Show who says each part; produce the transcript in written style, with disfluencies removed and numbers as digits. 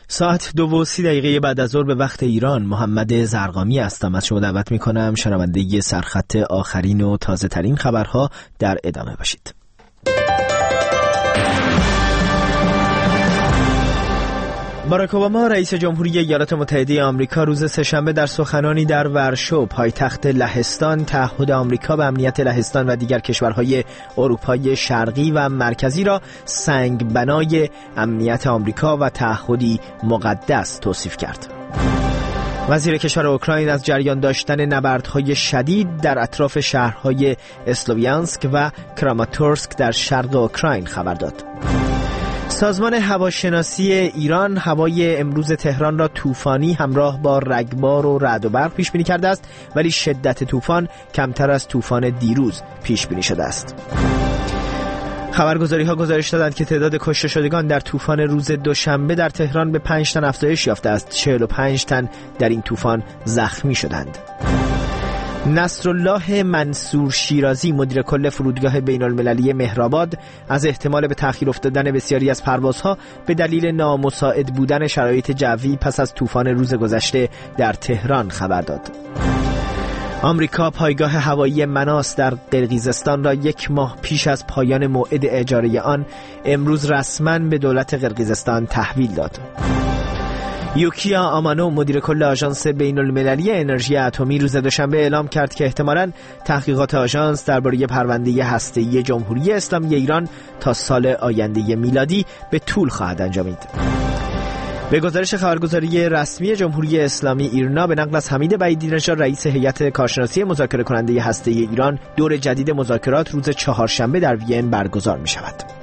Speaker 1: ساعت 2:30 بعد از ظهر به وقت ایران. محمد زرقامی هستم. از شما دعوت میکنم شنونده سرخط آخرین و تازه ترین خبرها در ادامه باشید. باراک اوباما رئیس جمهوری ایالات متحده آمریکا روز سه‌شنبه در سخنانی در ورشو پایتخت لهستان تعهد آمریکا به امنیت لهستان و دیگر کشورهای اروپای شرقی و مرکزی را سنگ بنای امنیت آمریکا و تعهدی مقدس توصیف کرد. وزیر کشور اوکراین از جریان داشتن نبردهای شدید در اطراف شهرهای اسلوویانسک و کراماتورسک در شرق اوکراین خبر داد. سازمان هواشناسی ایران هوای امروز تهران را طوفانی همراه با رگبار و رعد و برق پیش بینی کرده است، ولی شدت طوفان کمتر از طوفان دیروز پیش بینی شده است. خبرگزاری‌ها گزارش دادند که تعداد کشته شدگان در طوفان روز دوشنبه در تهران به 5 تن افزایش یافته است. 45 تن در این طوفان زخمی شدند. نصرالله منصور شیرازی مدیر کل فرودگاه بین‌المللی مهرآباد از احتمال به تأخیر افتادن بسیاری از پروازها به دلیل نامساعد بودن شرایط جوی پس از طوفان روز گذشته در تهران خبر داد. آمریکا پایگاه هوایی مناس در قرقیزستان را 1 ماه پیش از پایان موعد اجاره آن امروز رسما به دولت قرقیزستان تحویل داد. یوکیا آمانو مدیر کل آژانس بین‌المللی انرژی اتمی روز دوشنبه اعلام کرد که احتمالاً تحقیقات آژانس درباره پرونده هسته‌ای جمهوری اسلامی ایران تا سال آینده میلادی به طول خواهد انجامید. به گزارش خبرگزاری رسمی جمهوری اسلامی ایرنا به نقل از حمید بعیدی نژاد رئیس هیئت کارشناسی مذاکره کننده هسته‌ای ایران، دور جدید مذاکرات روز چهارشنبه در وین برگزار می‌شود.